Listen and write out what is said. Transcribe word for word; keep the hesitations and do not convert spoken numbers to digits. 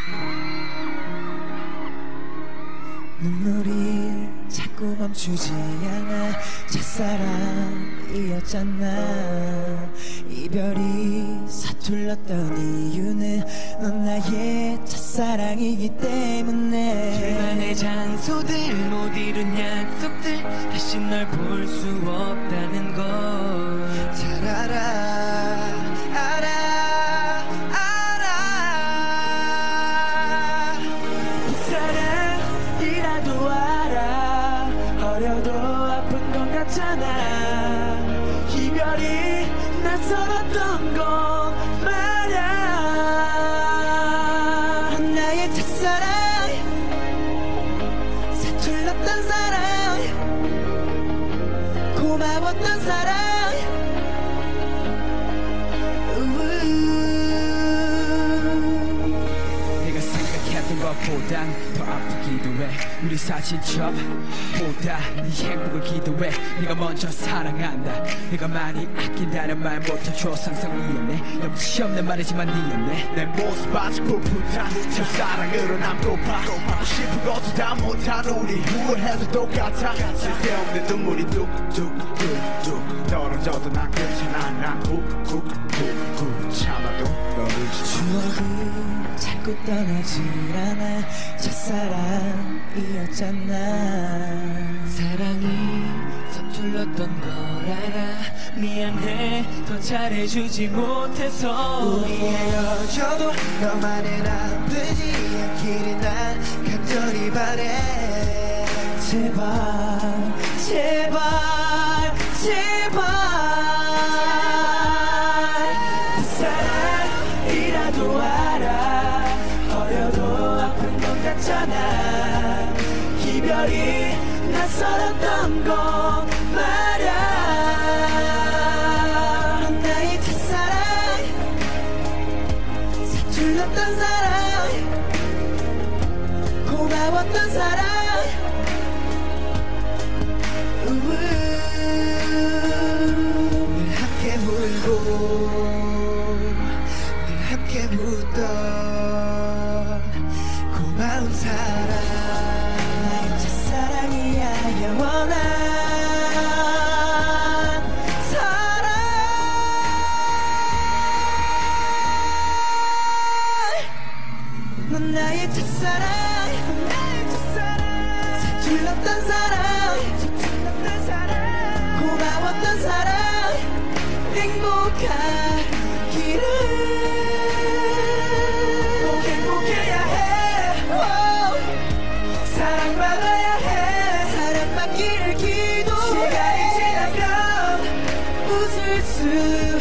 눈물이 자꾸 멈추지 않아. 첫사랑이었잖아. 이별이 서툴렀던 이유는 넌 나의 첫사랑이기 때문에. 둘만의 장소들, 못 이룬 약속들, 다시 널 볼 수 없다는 걸 잘 알아 알아 알아. 사랑이라도 알아. 어려도 아픈 건 같잖아. 이별이 낯설었던 건 말야. 나의 첫사랑, 서툴렀던 사랑, 고마웠던 사랑. 내가 생각했던 것보단 더 아프기도 해. 우리 사진첩보다 네 행복을 기도해. 네가 먼저 사랑한다, 네가 많이 아낀다는 말 못해줘. 상상 미안해, 염치 없는 말이지만 니였네. 내 모습 아직 풋풋한 첫사랑으로 남고파. 하고 싶은 것도 다 못한 우리 후회해도 똑같아. 쓸데없는 눈물이 뚝뚝뚝뚝 떨어져도 난 괜찮아. 난 꾹꾹꾹꾹 참아도 너를 추억이 자꾸 떠나질 않아. 첫사랑이었잖아. 사랑이 서툴렀던 걸 알아. 미안해, 더 잘해주지 못해서. 우리 헤어져도 너만은 아프지 않기를 난 간절히 바래. 제발 제발 제발. 사랑이라도 알아. 어려도 아픈 것 같잖아. 이별이 낯설었던 건 말야. 나의 첫사랑, 서툴렀던 사랑, 고마웠던 사랑. 우우. 늘 함께 울고 늘 함께 웃던 고마운 사랑. 나의 첫사랑이야. 영원한 사랑. 넌 나의 첫사랑, 서툴렀던 사랑, 고마웠던 사랑. 행복하기를 꼭 행복해야 해. 사랑받아야 해. 사랑받기를 기도해. 시간이 지나면 웃을 수